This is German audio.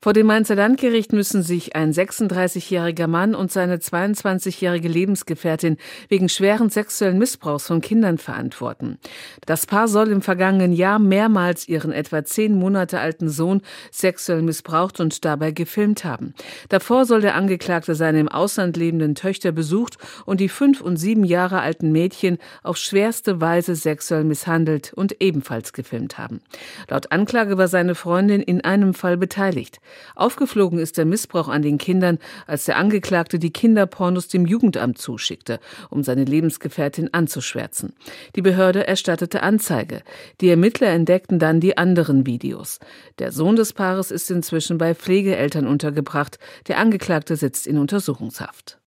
Vor dem Mainzer Landgericht müssen sich ein 36-jähriger Mann und seine 22-jährige Lebensgefährtin wegen schweren sexuellen Missbrauchs von Kindern verantworten. Das Paar soll im vergangenen Jahr mehrmals ihren etwa 10 Monate alten Sohn sexuell missbraucht und dabei gefilmt haben. Davor soll der Angeklagte seine im Ausland lebenden Töchter besucht und die 5 und 7 Jahre alten Mädchen auf schwerste Weise sexuell misshandelt und ebenfalls gefilmt haben. Laut Anklage war seine Freundin in einem Fall beteiligt. Aufgeflogen ist der Missbrauch an den Kindern, als der Angeklagte die Kinderpornos dem Jugendamt zuschickte, um seine Lebensgefährtin anzuschwärzen. Die Behörde erstattete Anzeige. Die Ermittler entdeckten dann die anderen Videos. Der Sohn des Paares ist inzwischen bei Pflegeeltern untergebracht. Der Angeklagte sitzt in Untersuchungshaft.